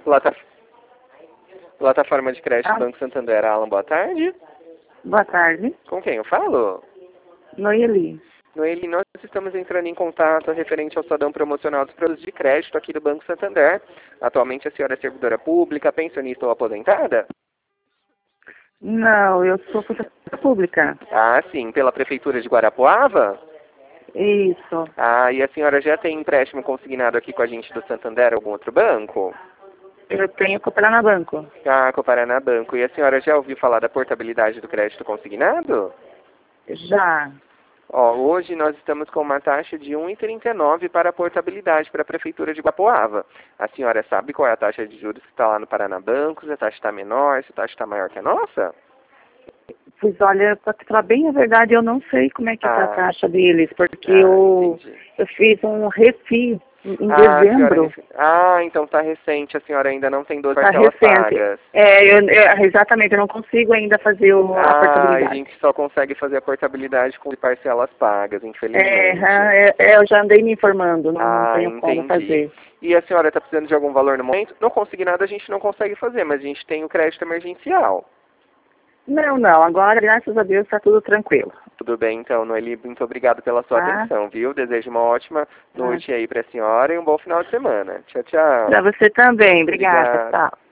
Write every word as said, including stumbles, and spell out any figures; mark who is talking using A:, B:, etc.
A: Plata... Plataforma de crédito
B: Ah,
A: Banco Santander, Alan, boa tarde.
B: boa tarde.
A: Com quem eu falo?
B: Noeli.
A: Noeli, nós estamos entrando em contato referente ao Estadão Promocional dos Produtos de Crédito aqui do Banco Santander. Atualmente a senhora é servidora pública, pensionista ou aposentada?
B: Não, eu sou funcionária pública.
A: Ah, sim, pela Prefeitura de Guarapuava?
B: Isso.
A: Ah, e a senhora já tem empréstimo consignado aqui com a gente do Santander ou algum outro banco?
B: Eu tenho que operar na banco.
A: Ah, com o Paraná Banco. E a senhora já ouviu falar da portabilidade do crédito consignado?
B: Já.
A: Ó, hoje nós estamos com uma taxa de um vírgula trinta e nove para a portabilidade para a Prefeitura de Guarapuava. A senhora sabe qual é a taxa de juros que está lá no Paraná Banco? Se a taxa está menor, se a taxa está maior que a nossa?
B: Pois olha, para falar bem a verdade, eu não sei como é que está a
A: Ah,
B: taxa deles, porque
A: ah,
B: eu,
A: entendi.
B: eu fiz um refi em
A: Ah, a senhora...
B: dezembro.
A: Ah, então está recente, a senhora ainda não tem doze
B: Está
A: parcelas
B: recente.
A: pagas.
B: É, eu, eu- exatamente, eu não consigo ainda fazer o, a
A: Ah, a
B: portabilidade.
A: gente só consegue fazer a portabilidade com parcelas pagas,
B: É,
A: infelizmente.
B: ah, é, é, eu já andei me informando, não, não
A: Ah,
B: tenho como
A: entendi.
B: fazer.
A: E a senhora está precisando de algum valor no momento? Não consignado a gente não consegue fazer, mas a gente tem o crédito emergencial.
B: Não, não, agora, graças a Deus, está tudo tranquilo.
A: Tudo bem, então, Noeli, muito obrigado pela sua
B: Tá?
A: atenção, viu? Desejo uma ótima
B: Tá.
A: noite aí para a senhora e um bom final de semana. Tchau, tchau.
B: Para você também, obrigada,
A: Obrigado.
B: tchau.